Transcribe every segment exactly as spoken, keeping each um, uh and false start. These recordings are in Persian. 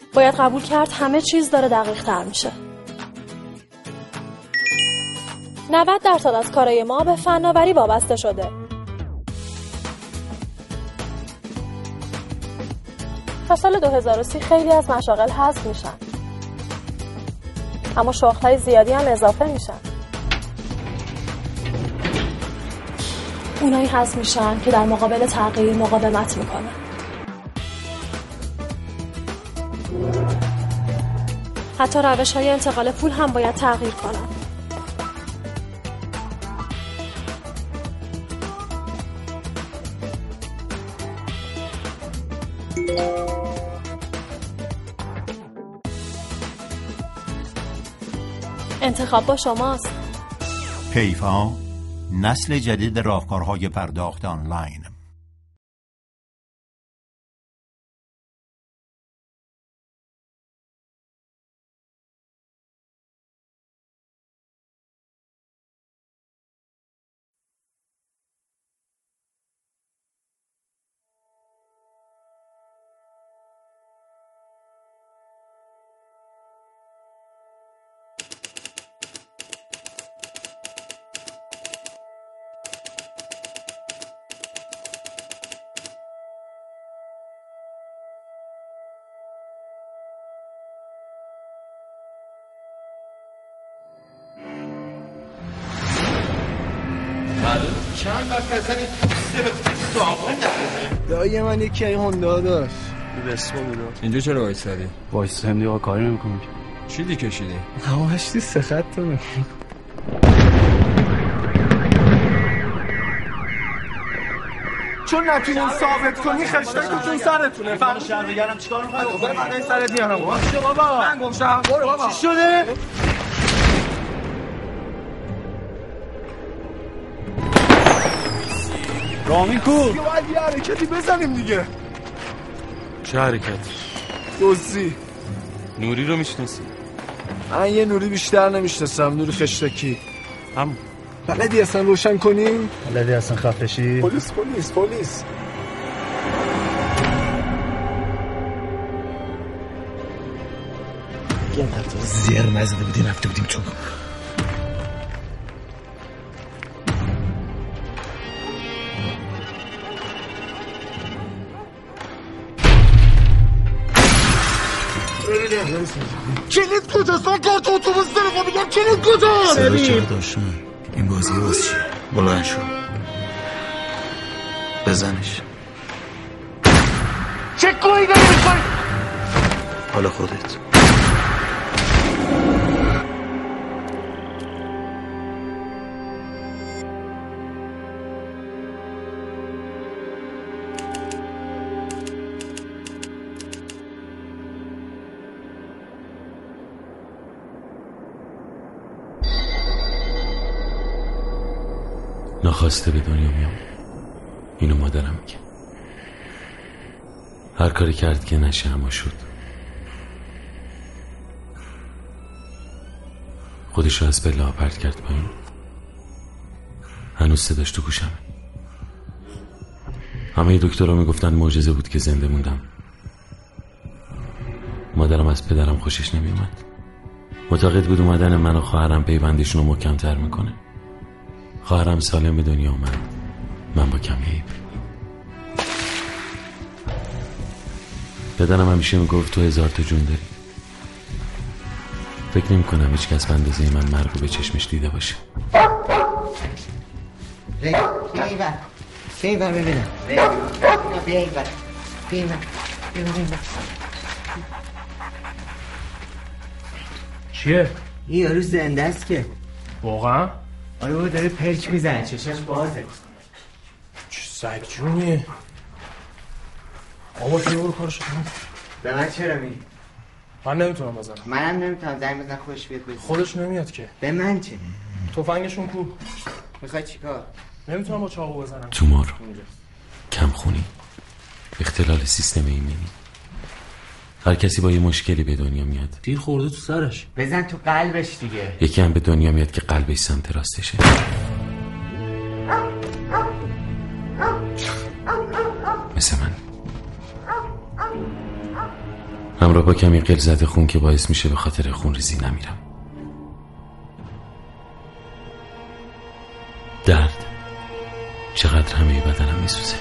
باید قبول کرد همه چیز داره دقیق تر میشه. نود درصد از کارای ما به فناوری وابسته شده. تا سال دو هزار و سی خیلی از مشاغل حذف میشن. اما شغل‌های زیادی هم اضافه میشن. اونایی حذف میشن که در مقابل تغییر مقاومت میکنن. حتی روش‌های انتقال پول هم باید تغییر کنن. انتخاب با شماست. پیفا، نسل جدید راهکارهای پرداخت آنلاین. چند وقت اصلا این توسته به ساقون نکنه. دایی من یکی این هوندا داشت به اسمو میدون. اینجا چرا وایستادی؟ وایستادم دیگه کاری نمیکنم. چی دی کشیدی؟ همش دی سه خط تو چون نتونین ثابت کنی خشتکتون سرتونه. فردا شهر بگردم چیکار می‌خوای؟ برو بعد سرت میارم. باشه بابا. من گمشم. برو بابا. چی شده؟ رامین کو یه باید یه حرکتی بزنیم دیگه. چه حرکتی؟ دوزی. نوری رو میشناسی؟ من یه نوری بیشتر نمیشناسم. نوری خشتکی. هم بلدی اصلا روشن کنیم؟ بلدی اصلا خفشی؟ پلیس پلیس پلیس. یه مرد زیر مزده بودیم رفته بودیم تو. کلید کجاست؟ من کارت اتوبوس دارم میگم کلید کجاست؟ صدا چرا داشتن؟ این بازی باز چیه؟ بلند شو بزنش. چه کوی داری میکنی؟ حالا خودت. ناخواسته به دنیا میام. اینو مادرم میگه. هر کاری کرد که نشه اما شد. خودشو از پله ها پرت کرد پایین. هنوز صداش تو گوشمه. همه دکترها میگفتن معجزه بود که زنده موندم. مادرم از پدرم خوشش نمیومد. معتقد بود اومدن من و خواهرم پیوندشون رو محکم‌تر میکنه. خواهرم سالم به دنیا اومد، من با کمی عیب. پدرم همیشه میگفت تو هزار تا جون داری. فکر نمی کنم هیچ کس به اندازه من مرگ رو به چشمش دیده باشه. بیا اینور بیا اینور ببینم. بیا اینور بیا اینور بیا اینور. چیه؟ این یارو زنده است که. واقعا؟ آره بابا داره پلک میزنه چشاش بازه. چه سگ جونیه؟ آبا که برو کارشو کنم. به من چرا میگی؟ من نمیتونم بزنم. منم نمیتونم زنگ بزنم خودش بیاد بزنم. خودش نمیاد که. به من چه؟ تفنگشون کو؟ میخوای چیکار؟ نمیتونم با چاقو بزنم. تومور، کمخونی، اختلال سیستم ایمنی. هر کسی با یه مشکلی به دنیا میاد. تیر خورده تو سرش. بزن تو قلبش دیگه. یکی هم به دنیا میاد که قلبش سمت راستشه. مثل من. همراه با کمی غلظت خون که باعث میشه به خاطر خون ریزی نمیرم. درد چقدر همه بدنم میسوزه.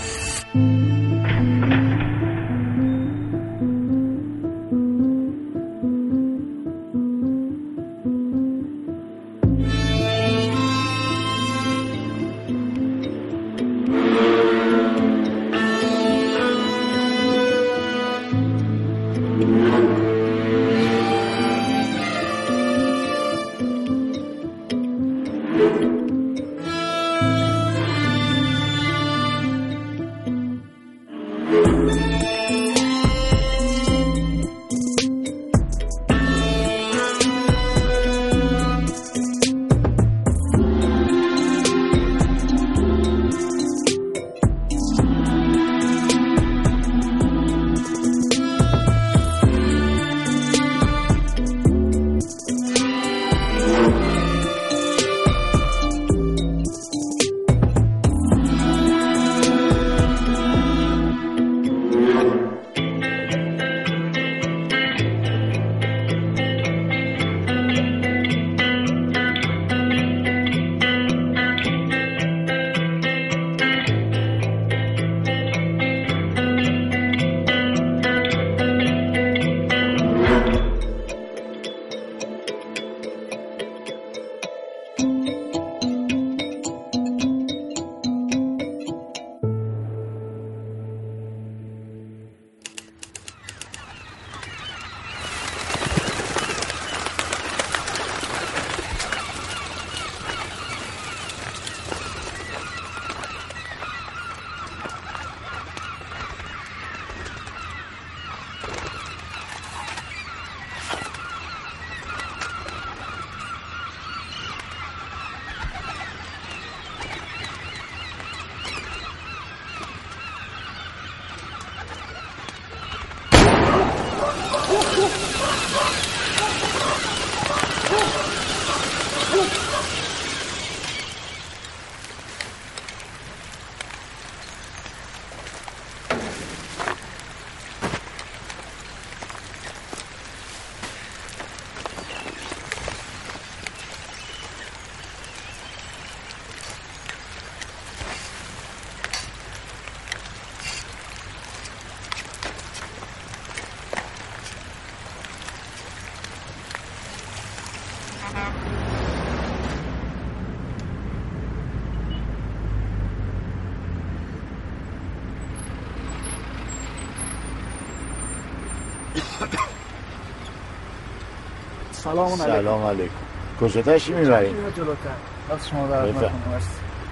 سلام علیکم. سلام علیکم. کجا تشریف میبرید؟ جلوتر. از شما در خدمت مرسی.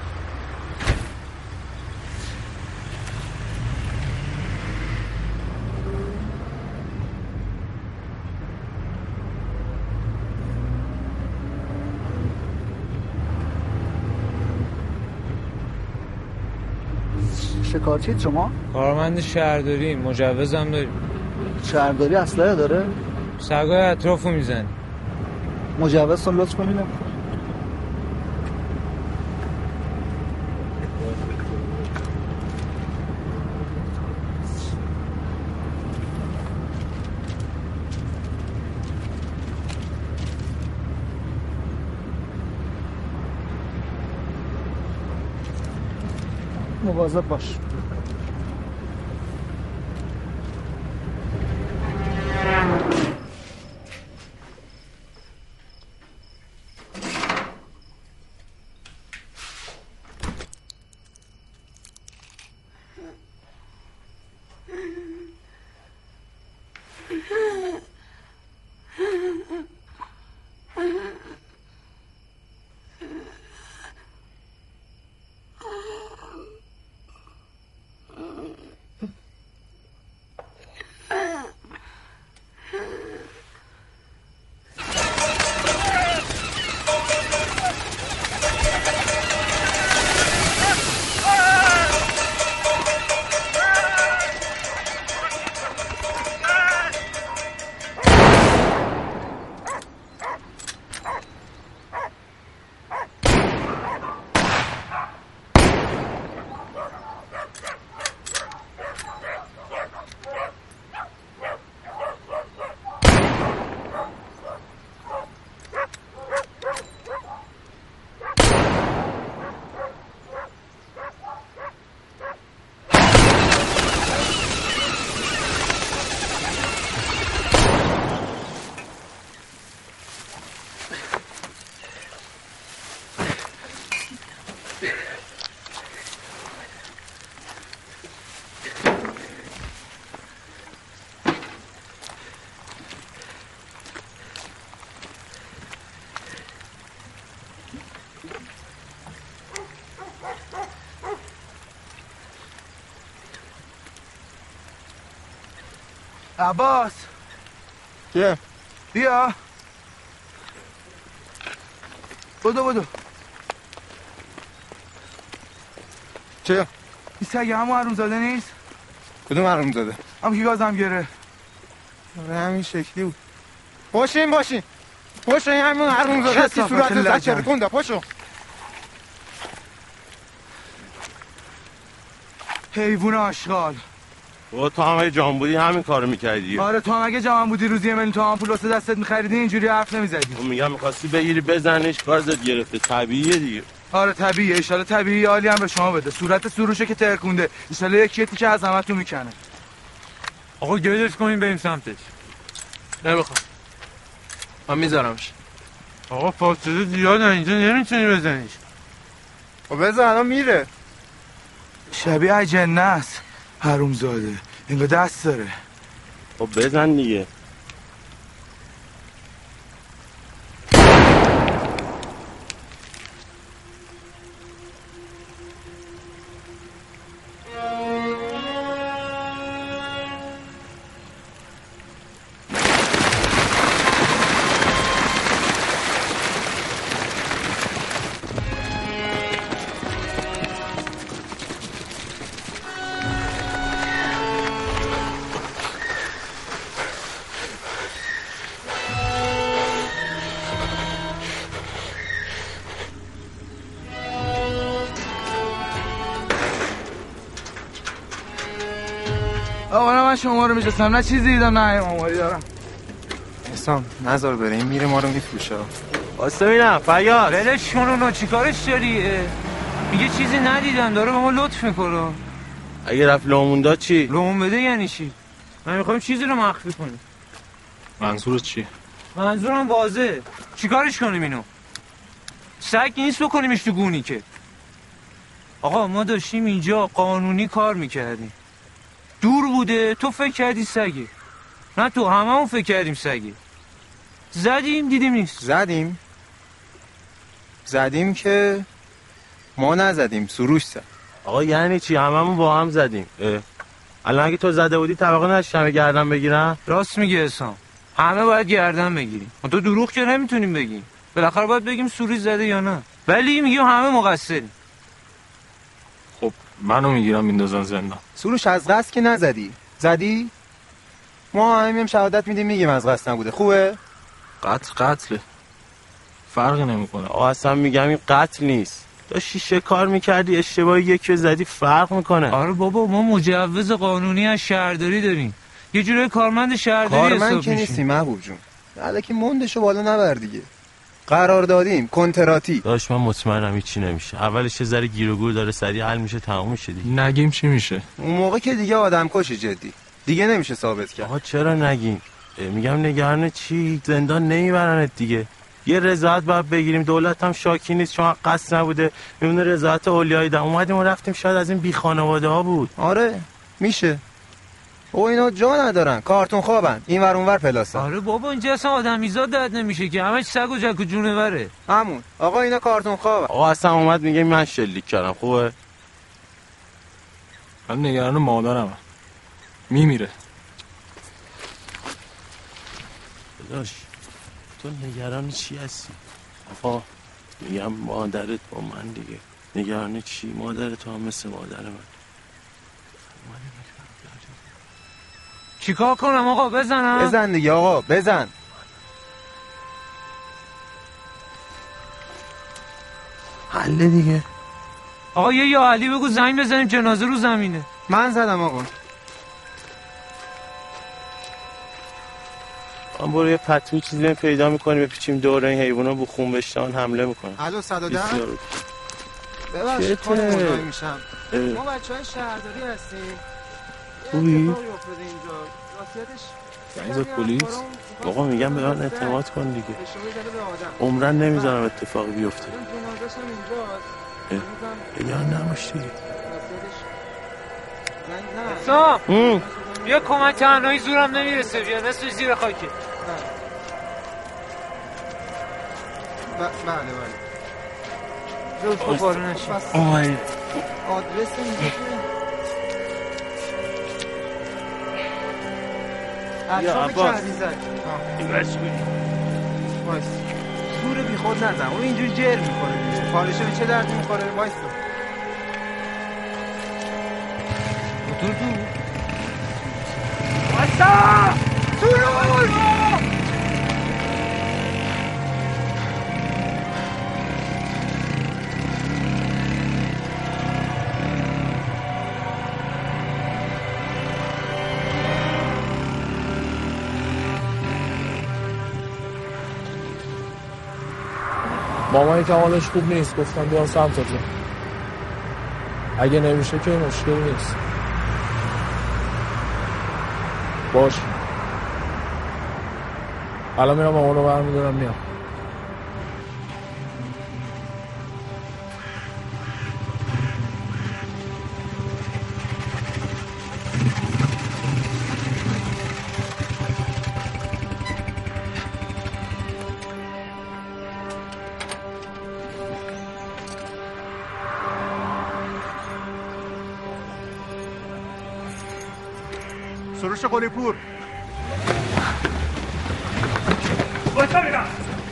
شکارچید شما؟ کارمند شهرداری، مجوزم داریم. شهرداری اسلحه داره؟ سگای اطرافو میزنی. مجوز رو لطف کنید. مواظب باش. عباس چیه؟ بیا بدو بدو چه؟ این سگه همون حروم زاده نیست؟ کدوم حروم زاده؟ هم که گازم گره آره همین شکلی بود. پاشین باشین پاشین همون حروم زاده هستی صورت زد کنده پاشو. حیوون آشغال. و تو هم اگه جان بودی همین کارو میکردی. آره تو هم اگه جان بودی روزی یه میلیون تومان پول واسه دستت میخریدی اینجوری حرف نمیزدی. اون میگم می‌خواستی بگیری بزنش کار زد گرفته طبیعیه دیگه. آره طبیعیه. ان شاءالله طبیعی عالی هم به شما بده. صورت سروشه که ترکونده. ان شاءالله یکی تیکه از همتون میکنه. آقا گردش کنین بریم سمتش. نمیخوام. من میذارمش. آقا فاصله زیاده اینجا نمیتونی بزنیش. خب بزن الان میره. شبیه اجنه است. حروم زاده. اینگاه دست داره. خب بزن دیگه. آقا من شما رو میشستم نه چیزی دیدم نه اماماری دارم. حسام نذار بره این میره ما رو میفروشه. واسه ببینم فیاض ولش کن اونو چیکارش داری؟ میگه چیزی ندیدم داره به ما لطف میکنه. اگه رفت لومون داد چی؟ لومون بده یعنی چی؟ من میخوایم چیزی رو مخفی کنیم. منظورت چیه؟ منظورم واضحه. چیکارش کنیم اینو؟ سگ نیست بکنیمش تو گونی که. آقا ما داشتیم اینجا قانونی کار میکردیم. دور بوده تو فکر کردی سگه. نه تو هممون فکر کردیم سگه. زدیم دیدیم نیست. زدیم زدیم که ما نزدیم سروش زد. آقا یعنی چی؟ هممون با هم زدیم. الان اگه تو زده بودی طبقه نشتم گردن بگیرم. راست میگه حسام. همه باید گردن بگیریم. تو دروغ که نمیتونیم بگیم. بالاخره باید بگیم سروش زده یا نه. ولی میگیم همه مقصریم. خب منو میگیرم میندازن زندان. سروش از قصد که نزدی. زدی؟ ما همیم شهادت میدیم میگیم از قصد نبوده. خوبه؟ قتل قتله. فرقی نمیکنه. آقا اصلا میگم این قتل نیست. داشتی شکار میکردی اشتباهی یکی زدی فرق میکنه. آره بابا ما مجوز قانونی از شهرداری داریم. یه جوری کارمند شهرداری کارمند که نیستی محبوب جون. الکی موندشو بالا نبر دیگه. قرار دادیم کنتراتی. داش من مطمئنم هیچی نمیشه. اولش یه ذره گیر و گور داره سریع حل میشه تموم میشه دیگه. نگیم چی میشه؟ اون موقع که دیگه آدم کشی جدی. دیگه نمیشه ثابت کرد. آقا چرا نگیم؟ میگم نگران چی؟ زندان نمیبرنت دیگه. یه رضایت باید بگیریم. دولت هم شاکی نیست چون قصد نبوده. میمونه رضایت اولیایی ده. اومدیم و رفتیم شاید از این بی خانواده ها بود. آره میشه. او اینا جا ندارن کارتون خوابن این ور اون ور پلاسن. آره بابا اینجا اصلا آدمیزاد درد نمیشه که همش سگ و جک و جونوره. همون آقا اینا کارتون خوابن. آقا اصلا اومد میگه من شلیک کردم. خوبه من نگران مادرم میمیره. داداش تو نگران چی هستی؟ آقا میگم مادرت با من دیگه. نگران چی؟ مادرت هم مثل مادر من. چیکار کنم آقا بزنم؟ بزن دیگه آقا بزن. حله دیگه. آقا یه یا علی بگو زنگ بزنیم جنازه رو زمینه. من زدم آقا. من برو یه پتو چیزی پیدا میکنیم بپیچیم دور این حیونا بو خون بشتن حمله میکنن. الو صد و ده ببخشید خانم مزاحم میشم. ما بچهای شهرداری هستیم. خوبی؟ یعنی زد پلیس؟ آقا میگم به من اعتماد کن دیگه. عمرن نمیذارم اتفاقی بیفته. نگران نباش دیگه. سام بیا کمک تنهایی زورم نمیرسه. بیا نصف زیر خاکی. بله بله. لطفا پاره نشی. آی آدرس اینجا اطراف عباس. کهدی زد این بس کنی وایس زور بی خود نزن اون اینجوری جر میکنه دیگه. پالشه به چه دردی میخوره وایس موتور تو واسا سرور مامایی که حالش خوب نیست گفتم بیان سمتتون اگه نمیشه که مشکل نیست باش الان میرم مامانو برمیدارم میام سروش قلی پور واسا میرم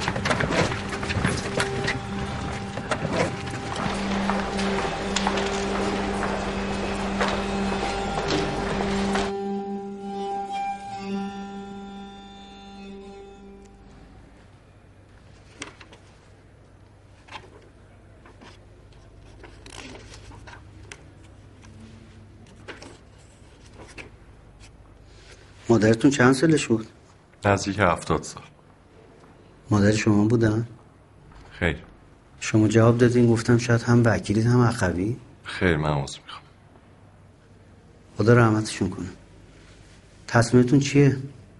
مادرتون چند سالش بود؟ نزدیک هفتاد سال. مادر شما بودن؟ خیر. شما جواب دادین گفتم شاید هم وکیلید هم اخوی؟ خیر من عذر میخوام. خدا رحمتشون کنه. تصمیمتون چیه؟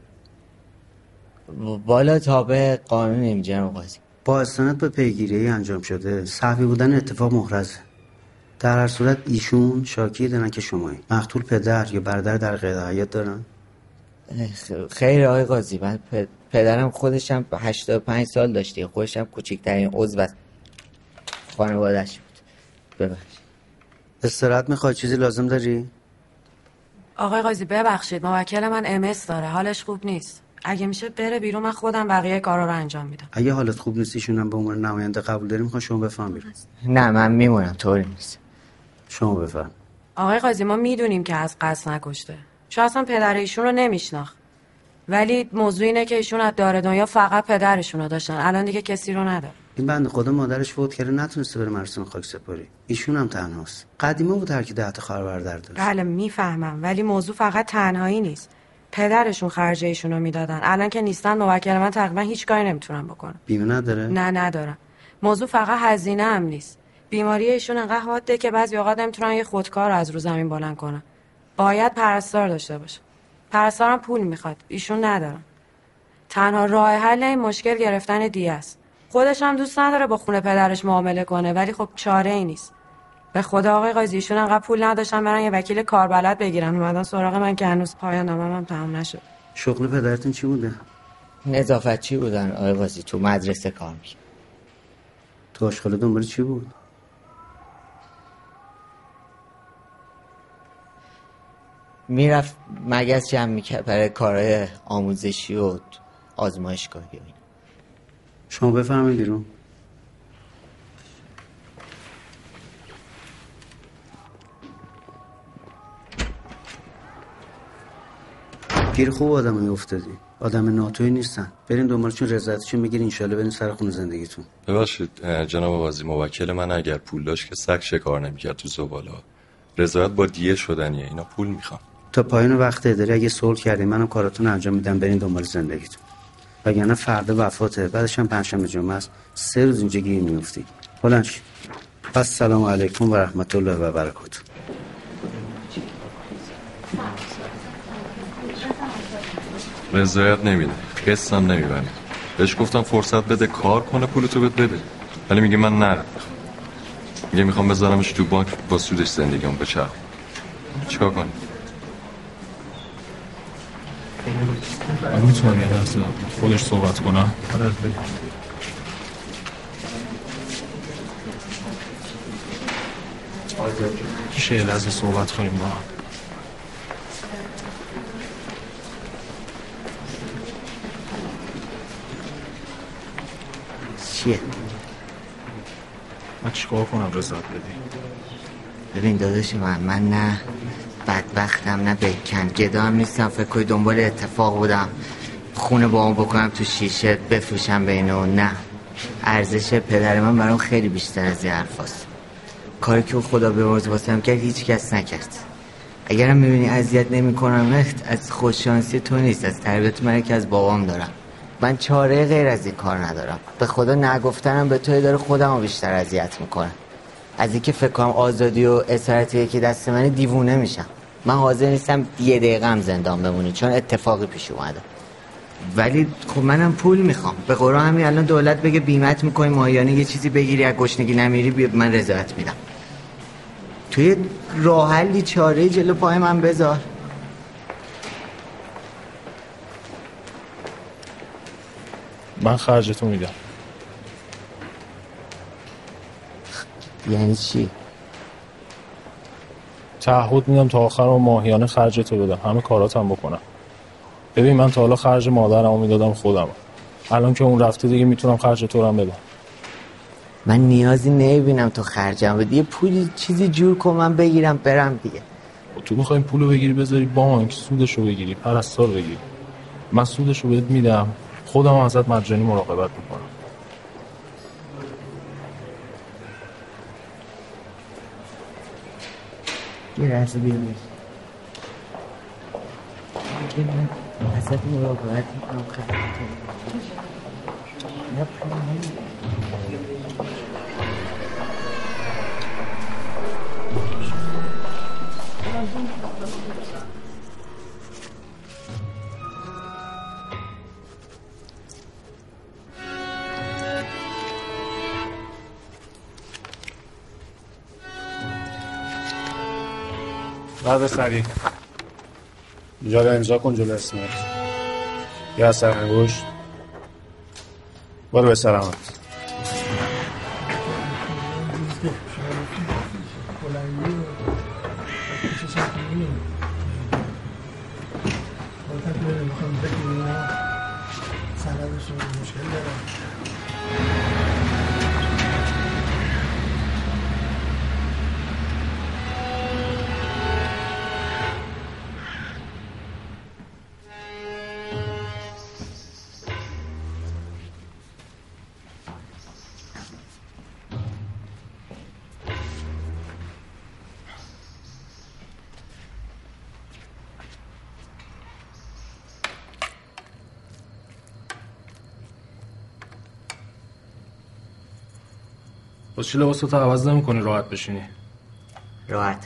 بالا تابع قانونیم جناب قاضی. با استناد به پیگیری انجام شده صحفی بودن اتفاق محرزه. در هر صورت ایشون شاکی دارن که شمایی. مقتول پدر یا برادر در قید حیات دارن؟ خیر آقای قاضی من پ... پدرم خودشم هشتاد و پنج سال داشتی خودشم کوچکترین عضو از خانواده‌اش بود. ببخشید. استراحت میخوای چیزی لازم داری؟ آقای قاضی ببخشید موکل من ام اس داره حالش خوب نیست. اگه میشه بره بیرون من خودم بقیه کارا رو انجام میدم. اگه حالت خوب نیست ایشونم به عنوان نماینده قبول داری میخوام شما بفهم بیرون. نه من میمونم طوری نیست. شما بفهم. آقای قاضی ما میدونیم که از قصد نکشته. شاید اصلا پدر ایشون رو نمیشناخت. ولی موضوع اینه که ایشون از دار دنیا فقط پدرشون رو داشتن. الان دیگه کسی رو نداره. این بنده خدا مادرش فوت کرده نتونسته بره مراسم خاکسپاری. ایشون هم تنهاست. قدیما بود هر کی ده تا خواهر برادر داشت. بله میفهمم ولی موضوع فقط تنهایی نیست. پدرشون خرج ایشون رو میدادن. الان که نیستن موکل من تقریبا هیچ کاری نمیتونم بکنم. بیمه نداره؟ نه ندارم. موضوع فقط هزینه هم نیست. بیماری ایشون انقدر حاده که بعضی اوقات نمیتونن یه خودکار از رو زمین بلند کنن. باید پرستار داشته باشه. پرستارم پول میخواد. ایشون ندارن. تنها راه حل این مشکل گرفتن دیه است. خودش هم دوست نداره با خونه پدرش معامله کنه ولی خب چاره ای نیست. به خدا آقای قاضی ایشون انقدر پول نداشتن برن یه وکیل کاربلد بگیرن اومدن سراغ من که هنوز پایان نامم هم تمام نشد. شغل پدرتون چی بوده؟ نظافتچی بودن آقای قاضی تو مدرسه کار می‌کرد. تو آشغال دنبال چی بود؟ میرفت مگس جمع میکرد برای کارهای آموزشی و آزمایشگاهی و اینا. شما بفرمایید بیرون. گیر خوب آدمایی افتادی. آدم ناتوی نیستن. برین دنبالشون رضایتشون بگیرین ان شاءالله برین سر خونه زندگیتون. ببخشید جناب قاضی موکل من اگر پول داشت که سگ شکار نمی‌کرد تو زباله. رضایت با دیه شدنیه. اینا پول میخوان. تا پایان وقت اداری اگه صلح کردین منم کاراتون انجام میدم برین دنبال زندگیتون. وگرنه فردا وفاته بعدش هم پنجشنبه جمعه است سه روز اینجا گیر میافتی. بلند شید. السلام علیکم و رحمت الله و برکاته. رضایت نمیده. قسط هم نمیبره. بهش گفتم فرصت بده کار کنه پولتو بده بده. ولی میگه من نرم. میگه میخوام بذارمش تو بانک با سودش زندگیمو بچرخونم. چیکار کنم؟ من میتونم یه لحظه خودش صحبت کنم؟ میشه یه لحظه صحبت کنیم با هم؟ چیه؟ من چیکار کنم رضایت بدی؟ ببین داداش من من نه بدبختم نه بکن گدا هم نیستم. فکر کنی دنبال اتفاق بودم خونه با اون بکنم تو شیشه بفروشم بینه. نه، ارزش پدر من برام خیلی بیشتر از این حرفاست. کاری که خدا بیامرز واسم کرد هیچ کس نکرد. اگرم میبینی اذیت نمیکنم از خوششانسی تو نیست، از تربیت من که از بابام دارم. من چاره غیر از این کار ندارم. به خدا نگفتنم به توی داره خودمو بیشتر اذیت میکنم. از اینکه فکر کنم آزادی و اسارتی که دست من دیوونه میشم. من حاضر نیستم یه دقیقه هم زندان بمونی چون اتفاقی پیش اومده. ولی خب منم پول میخوام. به قرآن همین الان دولت بگه بیمت میکنی ماهیانه یه چیزی بگیری از گشنگی نمیری بیا من رضایت میدم. توی راه حلی چاره جلو پای من بذار. من خرجتو میدم. یعنی چی؟ تعهد میدم تا آخر و ماهیانه خرجتو بدم، همه کاراتم بکنم. ببین من تا حالا خرج مادرمو میدادم خودم، الان که اون رفته دیگه میتونم خرج تو رو هم بدم. من نیازی نمیبینم تو خرجم بدی، یه پولی چیزی جور کن من بگیرم برم دیگه. تو میخوای پولو بگیری بذاری بانک سودشو بگیری پرستار بگیری؟ من سودشو بهت میدم، خودم ازت مجانی مراقبت میکنم. یه لحظه بیرون من ازت مراقبت میکنم. بعد سریع اینجا رو امضا کن جلو اسمت. یه اثر انگشت. برو به سلامت. باز چی لباس تو عوض نمی کنی راحت بشینی؟ راحت؟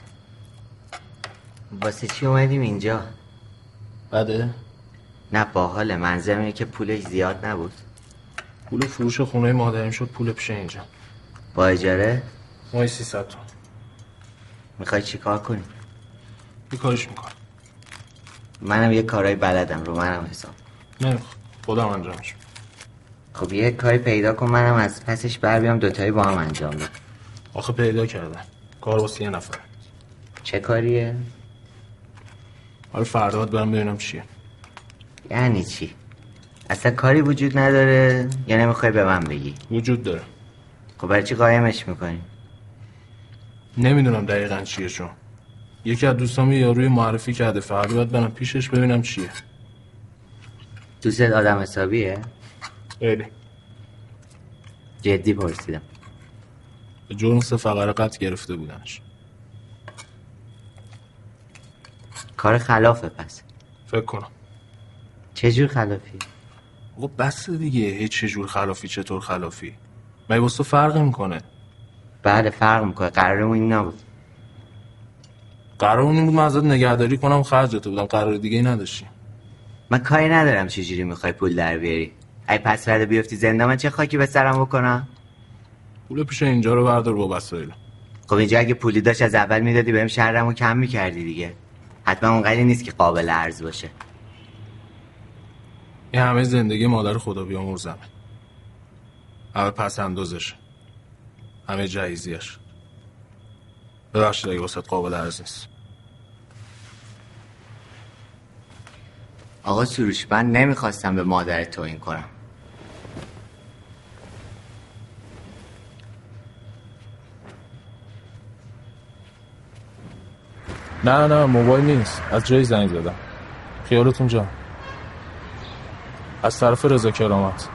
واسه چی اومدیم اینجا؟ بده؟ نه باحاله. منظرم اینه که پولش زیاد نبود. پول فروش خونه مادریم شد پول پیش اینجا. با اجاره؟ ماهی سیصد تومن. میخوای چی کار کنی؟ یه کارش میکنم. منم یه کارهای بلدم رو منم حساب. نه خودم انجامش. خب یه کاری پیدا کن منم از پسش بر بیام دوتایی با هم انجام بدم. آخه پیدا کردم کار واسه یه نفر. چه کاریه؟ حالا فردا برم ببینم چیه. یعنی چی؟ اصلا کاری وجود نداره یا نمیخوای به من بگی؟ وجود داره. خب برای چی قایمش میکنی؟ نمیدونم دقیقاً چیه چون یکی از دوستام یه یاروی معرفی کرده، فردا باید برم پیشش ببینم چیه. دوستت آدم حسابیه؟ خیلی. جدی پرسیدم. به جرم سه فقره قتل گرفته بودنش. کار خلافه پس؟ فکر کنم. چجور خلافی؟ خب بس دیگه. هیچ چجور خلافی چطور خلافی؟ مگه واسه فرق میکنه؟ بله فرق میکنه. قرارمون این نبود. قرارمون این بود من ازت نگهداری کنم خرجت بودم، قرار دیگه ای نداشتی. من کاری ندارم چجوری میخوای پول در بیاری. ای پس فردا بیفتی زنده من چه خاکی به سرم بکنم؟ پول پیش اینجا رو بردار با وسایل. خب اینجا اگه پولی داشت از اول میدادی بهم شرمو کم میکردی دیگه. حتما اونقدری نیست که قابل ارز باشه. این همه زندگی مادر خدا بیامرزمه. همه پس اندازش، همه جهیزیش. ببخشید اگه واسه قابل ارز نیست. آقا سروش من نمیخواستم به مادر توهین کنم. نه نه موبایل نیست، از جای زنگ زدم. خیالتون جا. از طرف رضا کرامت.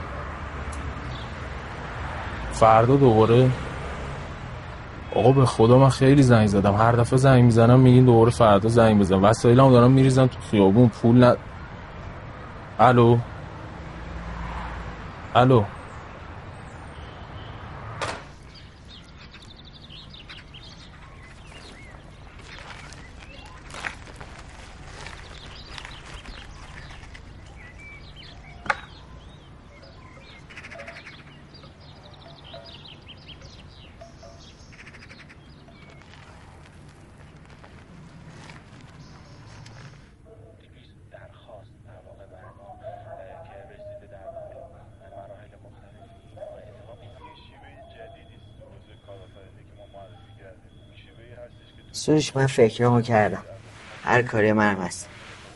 فردا دوباره. آقا به خدا من خیلی زنگ زدم، هر دفعه زنگ میزنم میگین دوباره فردا زنگ بزن. وسایلمو دارم میریزن تو خیابون، پول ن... الو الو سروش من فکرمو کردم، هر کاری منم هست.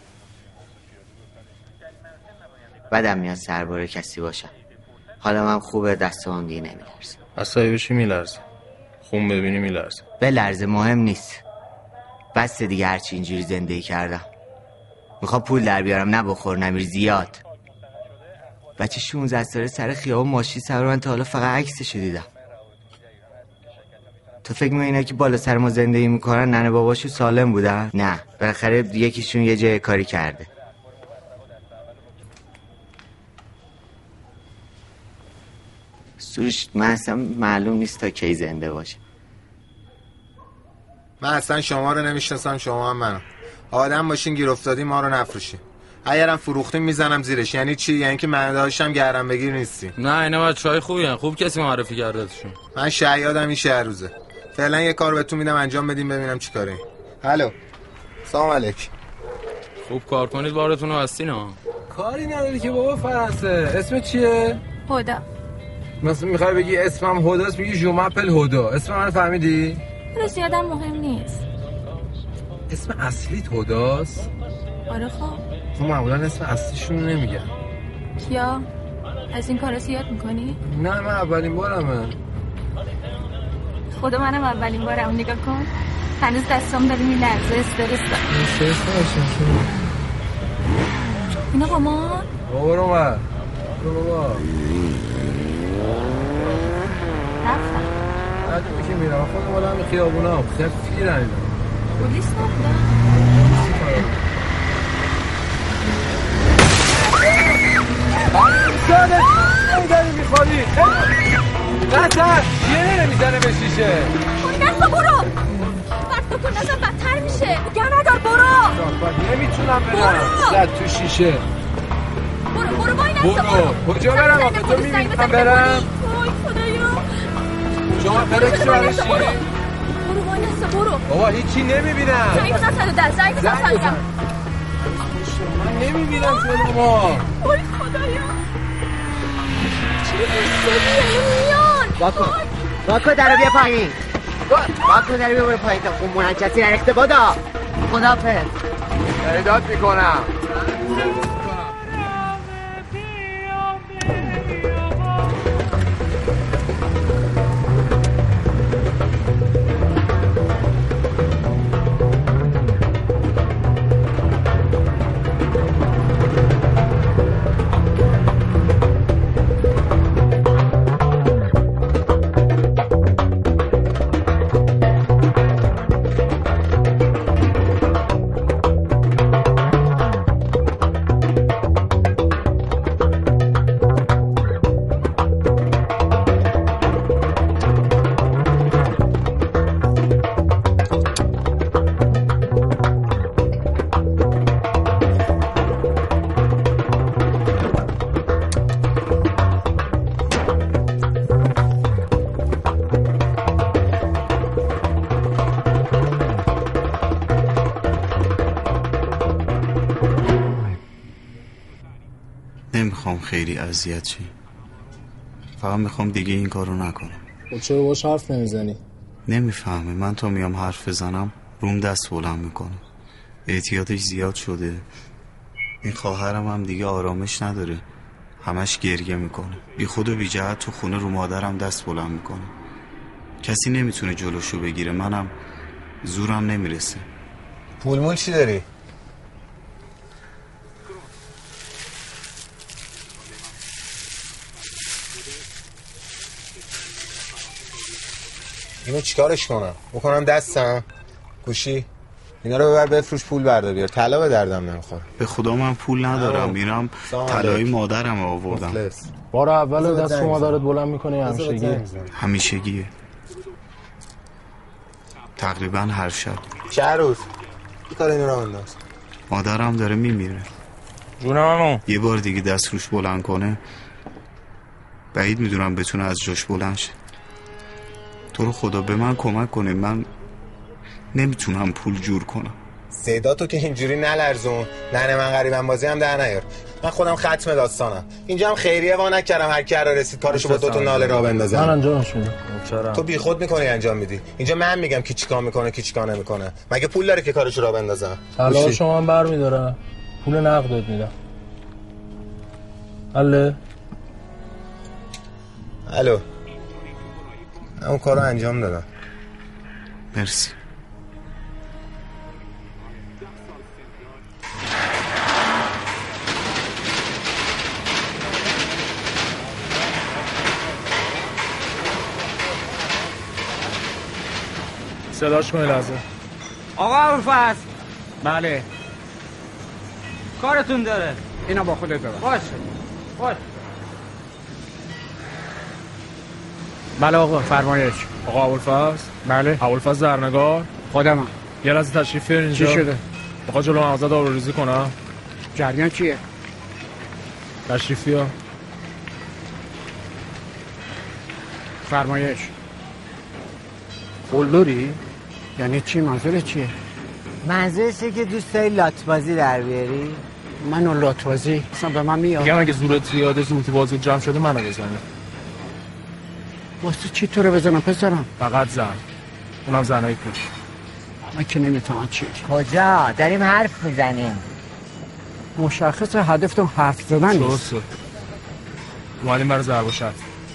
بدم میاد سرباره کسی باشم. حالا من خوبه، دستم دیگه نمیلرزه. اصلا بشی میلرزه، خون ببینی میلرزه. به لرزه مهم نیست، بس دیگه هرچی اینجوری زندگی کردم. میخوام پول در بیارم، نه بخور نمیر زیاد. بچه شونزده ساله سر خیابون ماشین سوار، من تا حالا فقط عکسشو دیدم. تو فکر می‌کنی اینا که بالا سر ما زندگی میکنن ننه باباشو سالم بودن؟ نه، بالاخره یکیشون یه جای کاری کرده. سروش من اصلا معلوم نیست تا کی زنده باشه. من اصلا شما رو نمیشناسم، شما هم منو. آدم باشین گیر افتادی ما رو نفروشین. اگرم فروختیم میزنم زیرش. یعنی چی؟ یعنی که من داشتم گردن بگیر نیستی. نه اینا بچهای خوبی ان، خوب کسی معرفی کردتشون. من شیادم این شهر روزه. فعلا یه کار بهتون میدم انجام بدیم ببینم چی کاری. الو سلام علیک. خوب کار کنید بارتون رو هستین ها. کاری نداری که بابا فرانسه. اسم چیه؟ هدا. مثلا میخوای بگی اسمم هداست میگی جومپل هدا. اسم منو فهمیدی؟ راست یادم مهم نیست. اسم اصلیت هداست؟ آره خب. تو معمولا اسم اصلیشون رو نمیگن. کیا؟ از این کارا زیاد میکنی؟ نه من اولین بارمه. خدا منم اولین بارم، نگاه کن هنوز دستام داره میلرزه، استرس دارم. استرس داشتم. اینا با ما؟ بابا رو من بابا رفتم بعد که میرم خودم بالا همین خیابونا هم خیلی رنیدم. پولیس نبودن؟ ساده نمیداری میخوری نزن یه نمیزنه به شیشه. نزا برو وقت کن، نزا بدتر میشه. دیگه ندار برو. نمیتونم برم زد تو شیشه. برو برو وای نزا برو. کجا برم آخه تو میمیتونم برم. وای خدایا شما پرکشو برشی. برو وای نزا برو. بابا هیچی نمیبینم. زنگ بزن صد و ده، زنگ بزن صد و ده. من نمیبینم شما. وای خدایا چی بسیاری میان. باکو باکو درو بیا پایین. باکو درو بیا پایین تا خون منجسی نرخته بادا. خدافظ. اعداد میکنم. نمیخوام خیلی اذیت شی، فقط میخوام دیگه این کارو نکنم. خب چرا باش حرف نمیزنی؟ نمیفهمه. من تا میام حرف بزنم روم دست بلند میکنه. اعتیادش زیاد شده. این خواهرم هم دیگه آرامش نداره، همش گریه میکنه. بی خود و بی جهت تو خونه رو مادرم دست بلند میکنه. کسی نمیتونه جلوشو بگیره، منم زورم نمیرسه. پول مول چی داری؟ اینو چیکارش کنم؟ بکنم دستم؟ گوشی؟ اینا رو ببر بفروش پول بردار بیار. طلا به دردم نمیخوره. به خدا من پول ندارم. میرم طلای مادرم آوردم. بار اول دست مادرت بلند میکنی همیشگیه. همیشگیه. تقریبا هر شب. چه روز؟ این کار اینو رو انداز. مادرم داره میمیره. جونم عمو. یه بار دیگه دست روش بلند کنه بعید میدونم بتونه از جاش بلند شه. تو رو خدا به من کمک کنه. من نمیتونم پول جور کنم. صدا تو که اینجوری نلرزون. نه من غریبم بازی هم در نیار. من خودم ختم داستانم. اینجا هم خیریه وا نکردم هر کی را رسید کارشو با دو تا ناله راه بندازم. من انجامش میدم. تو بیخود میکنی انجام میدی. اینجا من میگم کی چیکار میکنه کی چیکار نمیکنه. مگه پول داره که کارشو راه بندازم؟ طلا شما هم برمی‌دارم. پول نقدت میدم. حله؟ الو. اون کارو انجام دادم. مرسی. صداش کنی لازم. آقا ابوالفضل. بله. کارتون داره. اینا با خودت ببر. باشه. باشه. بله آقا فرمایش. آقا ابوالفضل. بله. ابوالفضل زرنگار. خودمم. یه لحظه تشریف بیارین اینجا. چی شده؟ آقا جلو مغازه آبروریزی کنم. جریان چیه؟ تشریف بیار. فرمایش. قلدری؟ یعنی چی؟ منظورت چیه؟ منظورشه که دوست داری لاتبازی در بیاری؟ منو لاتبازی؟ اصلا به من میاد؟ میگم اگه زورت زیاده زورتی بازی جمع شده منو بزنه. واسه چی تو رو بزنم پسرم؟ فقط زن. اونم زنایی کش. من که نمیتونم چی؟ کجا؟ داریم حرف میزنیم. مشخص هدفتون حرف زدن نیست. درسته. اومدیم برای ضرب و شتم.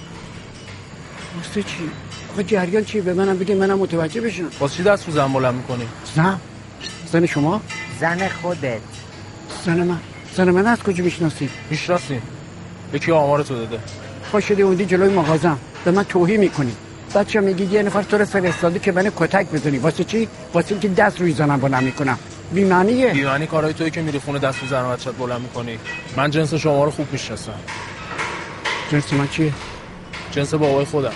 واسه چی؟ آقا جریان چی؟ به منم بگی منم متوجه بشم. واسه چی دست رو زن بلند میکنی؟ زن؟ زن شما؟ زن خودت. زن من؟ زن من از کجا میشناسی؟ میشناسیم. یکی آمارتو داده. پاشدی اوندی جلوی مغازم به من توهین میکنی. بچه میگی یه نفر تو رو فرستاده که منو کتک بزنی. واسه چی؟ واسه اینکه دست روی زنم بلند میکنم. بی معنیه. بی معنی کارهای تویی که میری خونه دست رو زن و بچه‌ت بلند میکنی. من جنس شما رو خوب میشناسم. جنس من چیه؟ جنس بابای خودم.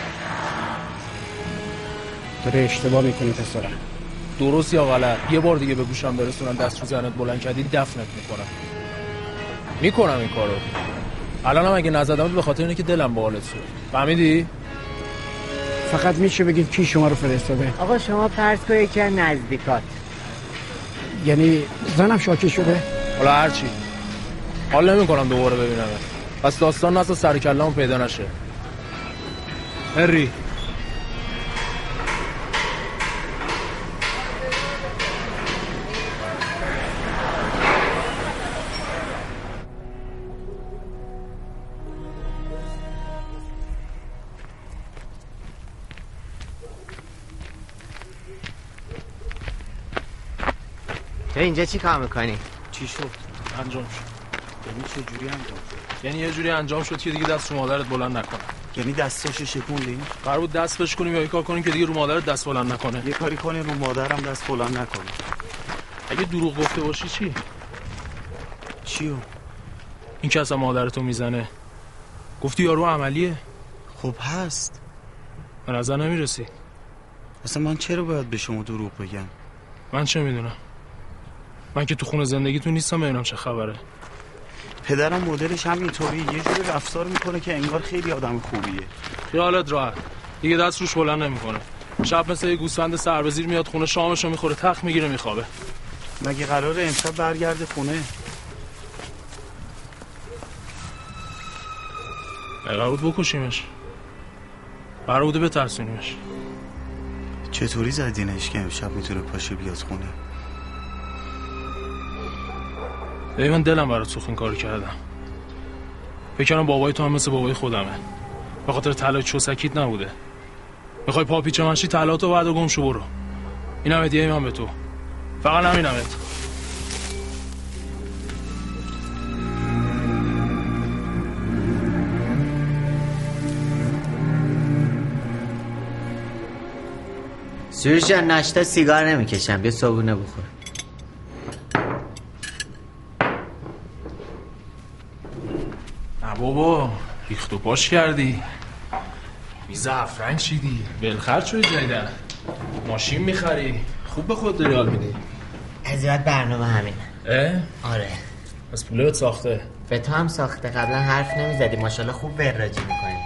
داره اشتباه میکنی پسرم. درست یا غلط یه بار دیگه به گوشم برسونن دست رو زنت بلند کردی دفنت میکنم. میکنم این کارو. الانم اگه نزدمت به خاطر اینه که دلم با حالت شد. فهمیدی؟ فقط میشه بگید کی شما رو فرستاده؟ آقا شما فرض کنید یکی از نزدیکات. یعنی زنم شاکی شده؟ حالا هرچی. حال نمیکنم دوباره ببینم. پس داستان نسا سر کله‌مون پیدا نشه. هری تو اینجا چی کار میکنی؟ چی شد؟ انجام شد. یعنی چه جوری انجام شد؟ یعنی یه جوری انجام شد که دیگه دست رو مادرت بلند نکنه. یعنی دستاشو شکوندی؟ قرار بود دست بهش کنیم یا یه کار کنیم که دیگه رو مادرت دست بلند نکنه. یه کاری کنی رو مادرم دست بلند نکنه. اگه دروغ گفته باشی چی؟ چیو؟ این که اصلا مادرتو میزنه. گفتی یارو عملیه؟ خب هست. به نظر نمیرسی. اصلا من چرا باید به شما دروغ بگم؟ من چه میدونم؟ من که تو خونه زندگیتون نیستم ببینم چه خبره. پدرم مدلش هم اینطوریه. یه جوری رفتار میکنه که انگار خیلی آدم خوبیه. خیالت راحت. دیگه دست روش بلند نمیکنه. شب مثل یه گوسفند سر به زیر میاد خونه شامشو میخوره تخت میگیره میخوابه. مگه قراره امشب برگرده خونه؟ قرار بود بکشیمش. قرار بوده بترسونیمش. چطوری زدینش که امشب میتونه پاشه بیاد خونه؟ ای من دلم برات سوخت این کارو کردم. فکر کنم بابای تو هم مثل بابای خودمه. به خاطر طلای چوسکیت نبوده. میخوای پاپیچه منشی طلاتو بعد گم شو برو. اینم هدیه من به تو. فقط نمینمت. سروش جان ناشتا سیگار نمیکشم، بیا صبحونه بخور. نه بابا ریخت و پاش کردی، بی زعفرنگ چیدی، بلخرد شدی جدیدن، ماشین میخری، خوب به خود داری حال میدی. از بعد برنامه همینه. اه؟ آره. از پوله بهت ساخته؟ به تو هم ساخته، قبلا حرف نمیزدی، ماشاءالله خوب وراجی میکنی.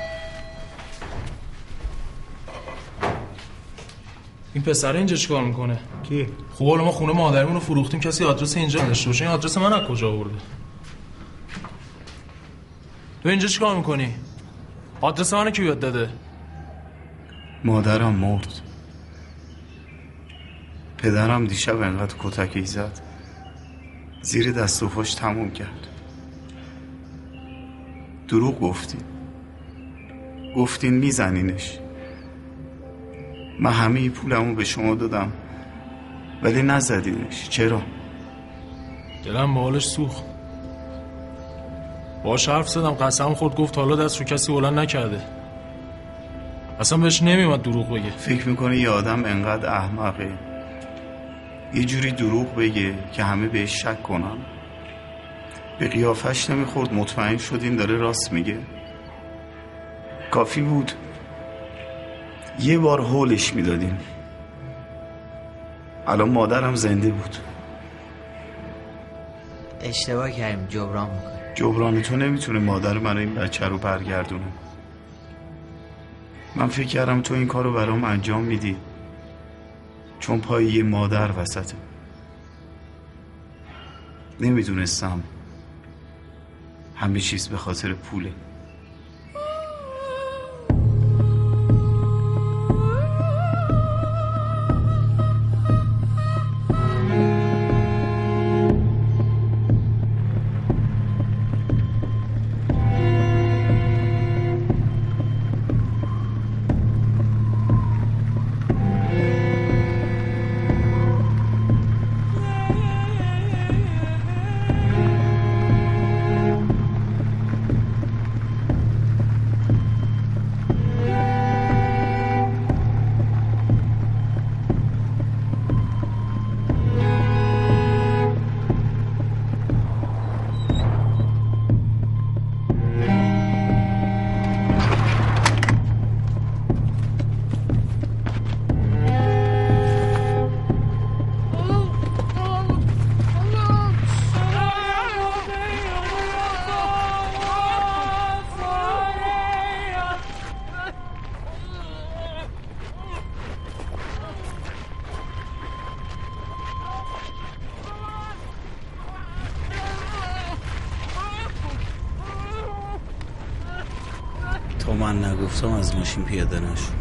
این پسر اینجا چیکار میکنه؟ کی؟ خب حالا ما خونه مادرمون رو فروختیم، کسی آدرس اینجا نداشته باشه، این آدرس من از کجا آورده؟ تو اینجا چیکار میکنی؟ آدرس منو کی یاد داده؟ مادرم مرد. پدرم دیشب انقدر کتکی زد زیر دست و پاش تموم کرد. دروغ گفتین گفتین میزنینش. من همه پولمو به شما دادم ولی نزدینش. چرا؟ دلم به حالش سوخت. باهاش حرف زدم، قسم خورد، گفت حالا دست رو کسی بلند نکرده. اصلا بهش نمیومد دروغ بگه. فکر میکنه یه آدم انقدر احمقه یه جوری دروغ بگه که همه بهش شک کنن؟ به قیافش نمیخورد مطمئن شدین داره راست میگه؟ کافی بود یه بار هولش میدادیم. الان مادرم زنده بود. اشتباه کردیم، جبران میکنه. جبران تو نمیتونه مادر من این بچه رو برگردونه. من فکر کردم تو این کار رو برام انجام میدی چون پای یه مادر وسطه. نمیدونستم همه چیز به خاطر پوله. تو من نگفتم از ماشین پیاده نشو.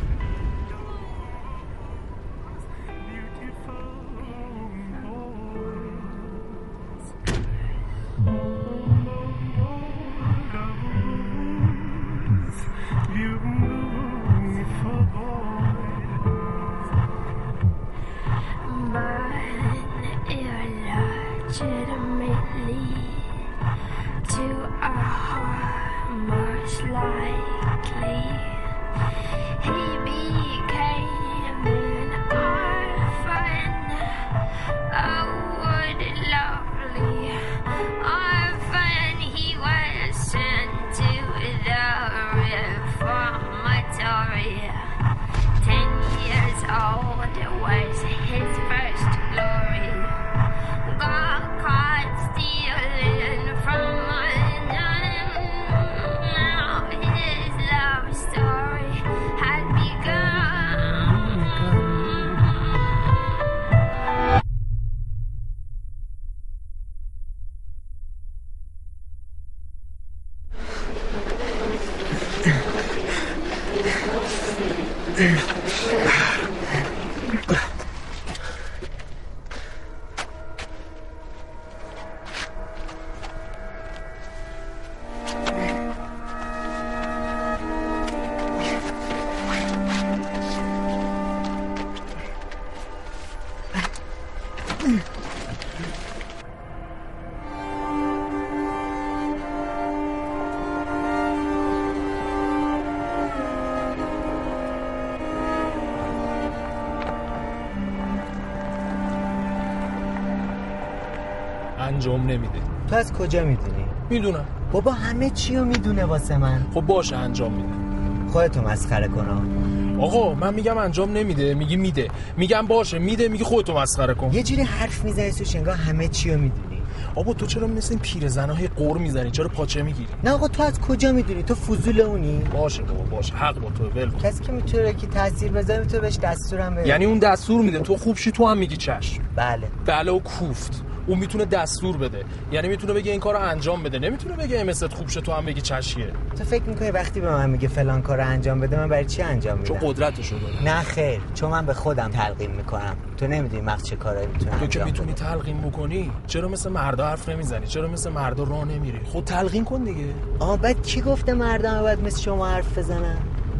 انجام نمیده. تو از کجا میدونی؟ میدونم بابا همه چی رو میدونه واسه من. خب باشه انجام میده. خودتو مسخره کن. آقا من میگم انجام نمیده میگی میده، میگم باشه میده میگی خودتو مسخره کن. یه جوری حرف میزنی تو شنگاه همه چی رو میدونی. آقا تو چرا مثل این پیرزنای قور میزنی؟ چرا پاچه میگیری؟ نه آقا تو از کجا میدونی؟ تو فضول اونی؟ باشه بابا باشه، حق با تو. ول کن. کسی که میتونه که تاثیر بذاره تو بهش دستورم بده. یعنی اون دستور میده تو خوب شی تو هم میگی چشم؟ بله. بله و کوفت. اون میتونه دستور بده، یعنی میتونه بگه این کارو انجام بده، نمیتونه بگه امست خوب شه تو هم بگی چشیه. تو فکر میکنی وقتی به من میگه فلان کارو انجام بده من برای چی انجام میدم؟ چون قدرتشو داره. نه خیر، چون من به خودم تلقین میکنم. تو نمیدونی مغز چه کارایی میتونه انجام بده. تو که میتونی تلقین بکنی، چرا مثل مردا حرف نمیزنی؟ چرا مثل مردا راه نمیری؟ خود تلقین کن دیگه. آها بعد کی گفته مردم باید مثل شما حرف بزنن؟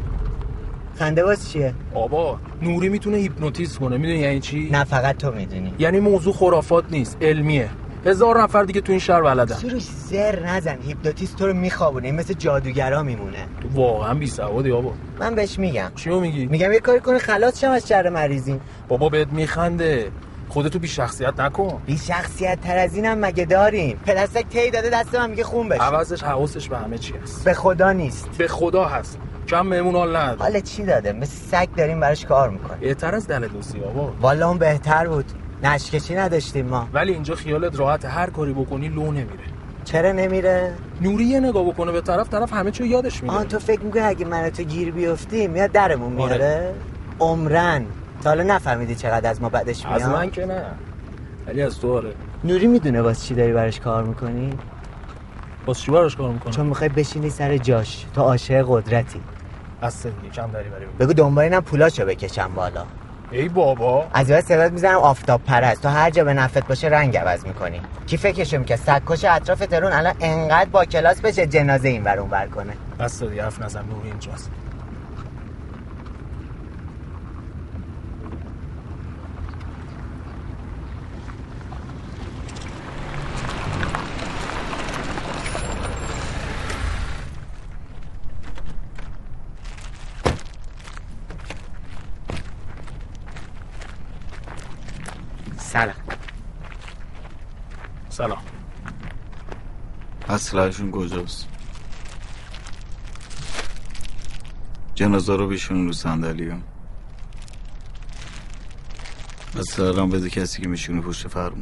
خنده باز چیه؟ بابا نوری میتونه هیپنوتیزم کنه، میدونی یعنی چی؟ نه فقط تو میدونی. یعنی موضوع خرافات نیست، علمیه. هزار نفر دیگه تو این شهر بلدن. سروش زر نزن، هیپنوتیزم تو رو میخوابونه، مثل جادوگرا میمونه. تو واقعا بی سوادی بابا. من بهش میگم. چیو میگی؟ میگم یه کاری کنه خلاص شم از شر مریضی. بابا بهت میخنده. خودتو بی شخصیت نکن. بی شخصیت تر از اینم مگه داریم؟ پلاستیک تی داده دست من میگه خون بشه. عوضش حواسش به همه چی هست. به خدا نیست. به خدا هست. کم مهمون حال نداره. حالا چی داده؟ مثل سگ داریم براش کار میکنیم. بهتر از دل دوستی بابا. والا اون بهتر بود. نشکشی نداشتیم ما. ولی اینجا خیالت راحت، هر کاری بکنی لو نمیره. چرا نمیره؟ نوری یه نگاه بکنه به طرف، طرف همه چیو یادش میره. آن تو فکر میکنی اگه من تو گیر بیفتی میاد درمون میاره؟ آره. عمرن تا حالا نفهمیدی چقدر از ما بدش میاد؟ از من که نه، ولی از تو آره. نوری میدونه واسه چی داری براش کار میکنی؟ واسه چی براش کار میکنی؟ چون میخوای بشینی سر جاش، تو عاشق قدرتی. اصلا دیگه کم داری بریم. بگو دنبال اینم پولاشو بکشم بالا. ای بابا از این صدات میزنم آفتاب پرست. تو هر جا به نفت باشه رنگ عوض میکنی. کی فکرشو میکنه سگکش اطراف ترون الان انقدر با کلاس بشه جنازه این ور اون ور کنه؟ بس دیگه حرف نزن، نوری اینجاست. سلام. سلام. اسلحه‌شون کجاست؟ جنازه رو بشون رو صندلی هم. اسلحه هم بده کسی که میشونه پشت فرمون.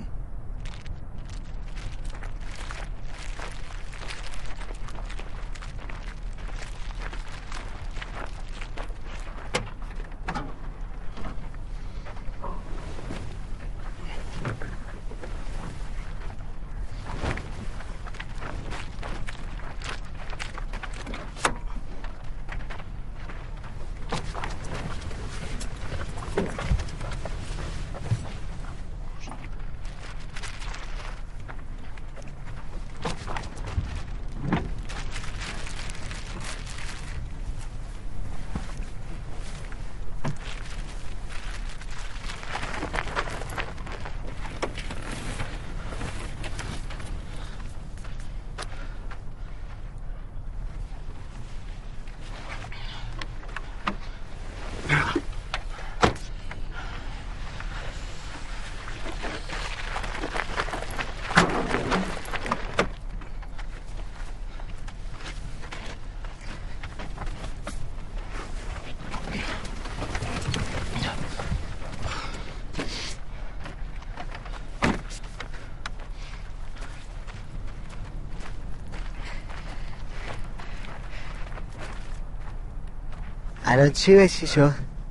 الان چی بشی شد؟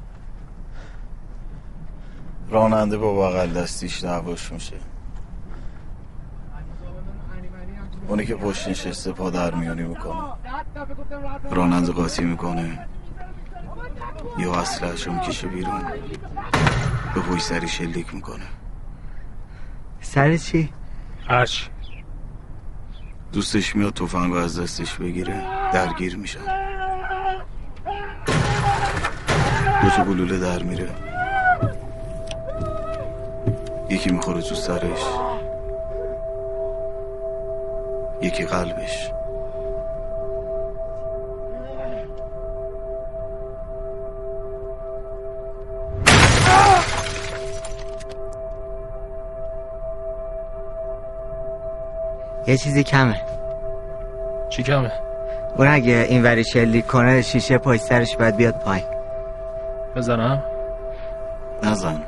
راننده با بغل دستیش دعواش میشه. اونی که پشت نشسته پا در میانی میکنه. راننده قاطی میکنه یا اسلحه‌شو میکشه بیرون، به پشت سری شلیک میکنه. سر چی؟ هرچی. دوستش میاد تفنگو از دستش بگیره، درگیر میشن. دو تا گلوله در میره، یکی میخوره تو سرش، یکی قلبش. یه چیزی کمه. چی کمه؟ اون اگه این وری شلیک کنه شیشه پشت سرش باید بیاد پایین. بزنم؟ نزن.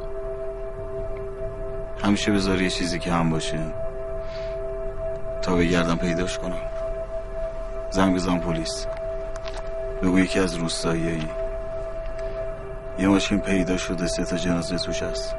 همیشه بذار یه چیزی که هم باشه تا بگردم پیداش کنم. زنگ بزن پلیس، بگو یکی از روستاییایی یه ماشین پیدا شده، سه تا جنازه توش هست.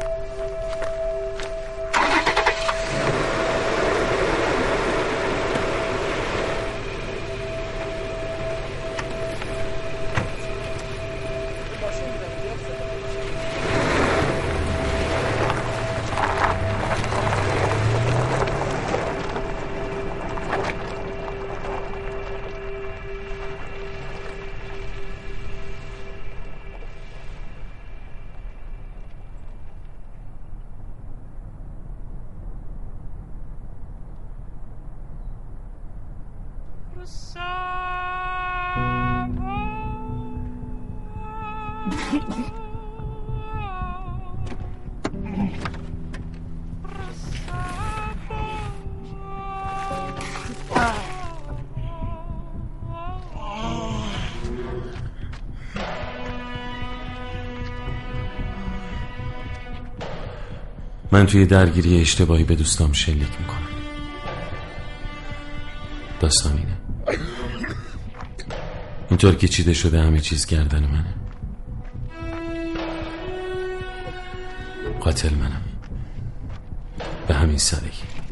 من توی درگیری اشتباهی به دوستام شلیک میکنم. داستان اینه، اینطور که چیده شده همه چیز گردن منه. قاتل منم، به همین سادگی.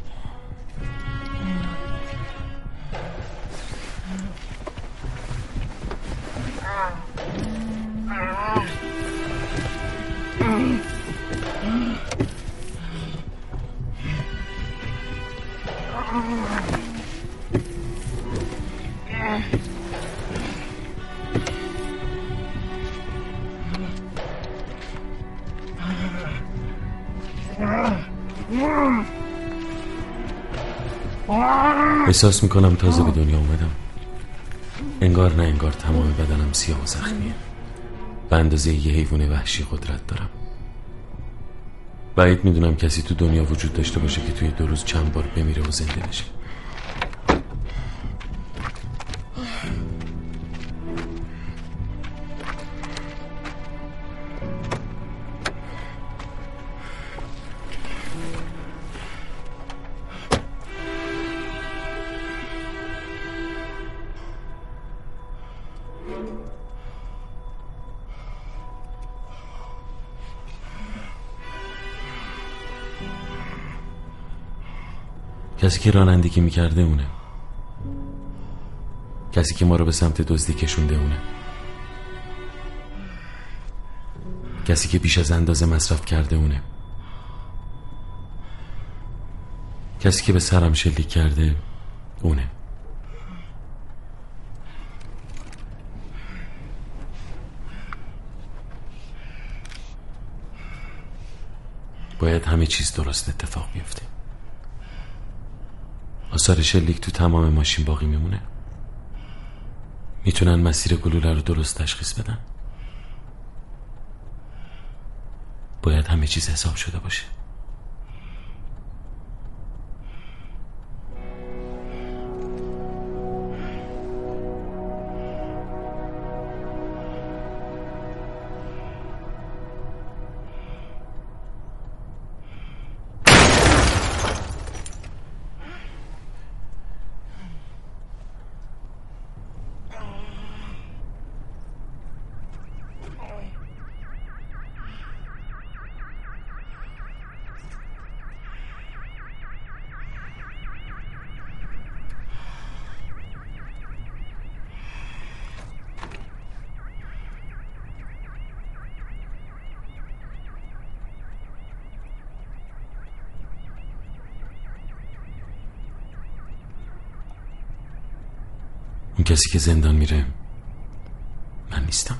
احساس میکنم تازه به دنیا اومدم. انگار نه انگار تمام بدنم سیاه و زخمیه. به اندازه یه حیوان وحشی قدرت دارم. بعید میدونم کسی تو دنیا وجود داشته باشه که توی دو روز چند بار بمیره و زنده بشه. کسی که رانندگی میکرده اونه. کسی که ما رو به سمت دزدی کشونده اونه. کسی که بیش از اندازه مصرف کرده اونه. کسی که به سرم شلیک کرده اونه. باید همه چیز درست اتفاق بیفته. آثار شلیک تو تمام ماشین باقی میمونه. میتونن مسیر گلوله رو درست تشخیص بدن. باید همه چیز حساب شده باشه. اون کسی که زندان میره من نیستم.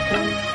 میکنم.